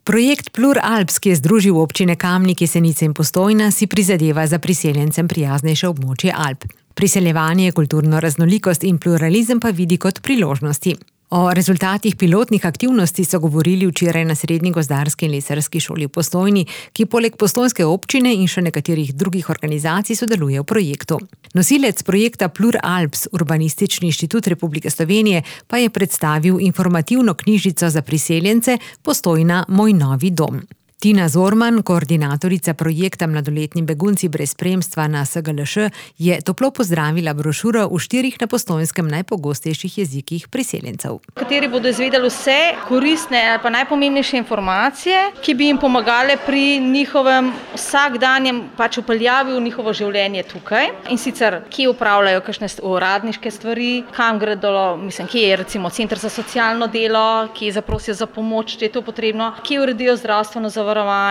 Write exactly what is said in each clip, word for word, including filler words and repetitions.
Projekt Pluralps, ki je združil občine Kamnik, Jesenice in Postojna, si prizadeva za priseljencem prijaznejše območje Alp. Priseljevanje, kulturno raznolikost in pluralizem pa vidi kot priložnosti. O rezultatih pilotnih aktivnosti so govorili včeraj na Srednji gozdarski in lesarski šoli v Postojni, ki poleg postojnske občine in še nekaterih drugih organizacij sodeluje v projektu. Nosilec projekta Pluralps, Urbanistični inštitut Republike Slovenije, pa je predstavil informativno knjižico za priseljence Postojna Moj novi dom. Tina Zorman, koordinatorica projekta Mladoletni begunci brez spremstva na S G L Š, je toplo pozdravila brošuro v štirih na postojnskem najpogostejših jezikih priseljencev. Kateri bodo izvedeli vse koristne ali pa najpomembnejše informacije, ki bi jim pomagale pri njihovem vsakdanjem pač upeljavi v njihovo življenje tukaj. In sicer, kje upravljajo kakšne uradniške stvari, kam gredo, mislim, kje je recimo center za socialno delo, kje zaprosijo za pomoč, če je to potrebno, kje uredijo zdravstveno zavarovanje,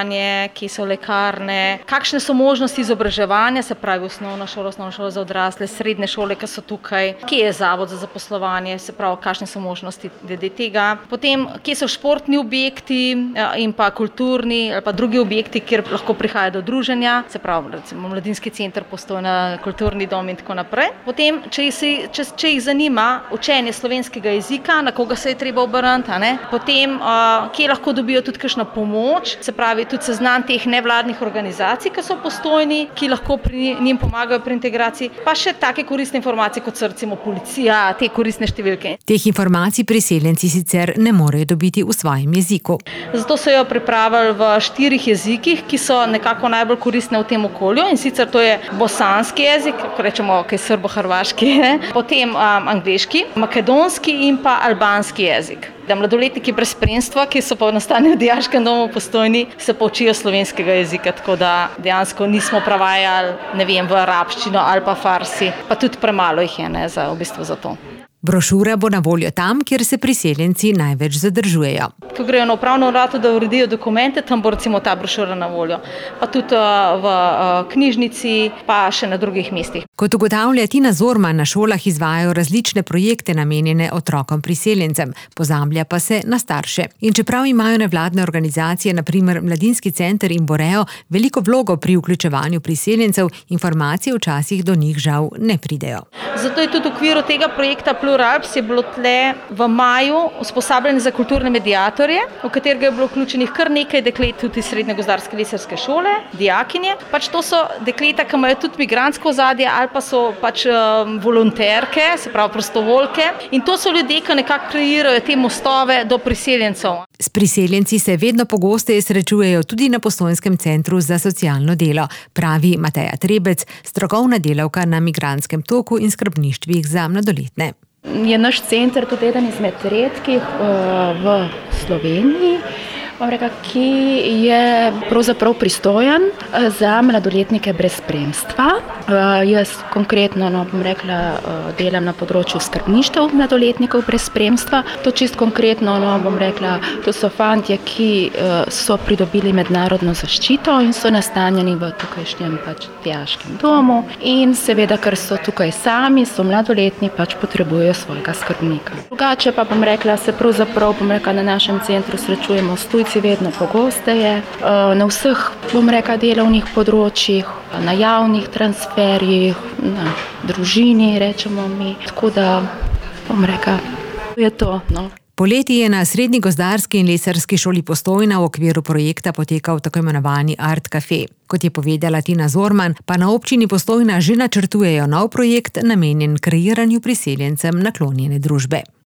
kje so lekarne, kakšne so možnosti izobraževanja, se pravi osnovna šola, osnovna šola za odrasle, srednje šole, ki so tukaj, kje je zavod za zaposlovanje, se pravi, kakšne so možnosti glede tega. Potem, kje so športni objekti in pa kulturni ali pa drugi objekti, kjer lahko prihaja do druženja, se pravi, recimo mladinski center, Postojna, kulturni dom in tako naprej. Potem, če, si, če, če jih zanima učenje slovenskega jezika, na koga se je treba obrniti, a ne? Potem, kje lahko dobijo tudi kakšno pomoč, se pravi tudi seznam teh nevladnih organizacij, ki so v Postojni, ki lahko pri njim pomagajo pri integraciji, pa še take koristne informacije, kot so recimo policija, te koristne številke. Teh informacij priseljenci sicer ne morejo dobiti v svojem jeziku. Zato so jo pripravili v štirih jezikih, ki so nekako najbolj koristne v tem okolju, in sicer to je bosanski jezik, ko rečemo, kaj srbo-hrvaški, potem um, angleški, makedonski in pa albanski jezik. Da mladoletniki brez spremstva, ki so pa nastanjeni v dijaškem domu v Postojni, se poučijo slovenskega jezika, tako da dejansko nismo prevajali, ne vem, v arabščino ali pa farsi, pa tudi premalo jih je, ne, za, v bistvu za to. Brošura bo na voljo tam, kjer se priseljenci največ zadržujejo. Ko grejo na upravno enoto, da uredijo dokumente, tam bo recimo ta brošura na voljo. Pa tudi v knjižnici, pa še na drugih mestih. Kot ugotavlja Tina Zorman, na šolah izvajajo različne projekte namenjene otrokom priseljencem, pozablja pa se na starše. In čeprav imajo nevladne organizacije, na primer Mladinski center in Boreo, veliko vlogo pri vključevanju priseljencev, informacije včasih do njih žal ne pridejo. Zato je tudi v okviru tega projekta Pluralps je bilo tle v maju usposabljanje za kulturne mediatorje, v katerega je bilo vključenih kar nekaj deklet tudi iz Srednje gozdarske lesarske šole, dijakinje. Pač to so dekleta, ki imajo tudi migrantsko ozadje ali pa so pač um, volonterke, se pravi prostovoljke. In to so ljudje, ki nekako kreirajo te mostove do priseljencev. S priseljenci se vedno pogosteje srečujejo tudi na Postojnskem centru za socialno delo, pravi Mateja Trebec, strokovna delavka na migrantskem toku in skrbništvih za mladoletne. Je naš center tudi eden izmed redkih uh, v Sloveniji, reka, ki je pravzaprav pristojen za mladoletnike brez spremstva. Uh, jaz konkretno, no, bom rekla, uh, delam na področju skrbništev mladoletnikov brez spremstva. To čist konkretno, no, bom rekla, to so fantje, ki uh, so pridobili mednarodno zaščito in so nastanjeni v tukajšnjem pač dijaškem domu. In seveda, ker so tukaj sami, so mladoletni, pač potrebujejo svojega skrbnika. Drugače pa bom rekla, se pravzaprav, bom rekla, na našem centru srečujemo s tujci vedno pogosteje, na vseh, bom rekla, delovnih področjih, na javnih transferjih, na družini, rečemo mi. Tako da, bom rekla, je to, no. Poleti je na Srednji gozdarski in lesarski šoli Postojna v okviru projekta potekal tako imenovani Art Cafe. Kot je povedala Tina Zorman, pa na občini Postojna že načrtujejo nov projekt namenjen kreiranju priseljencem naklonjene družbe.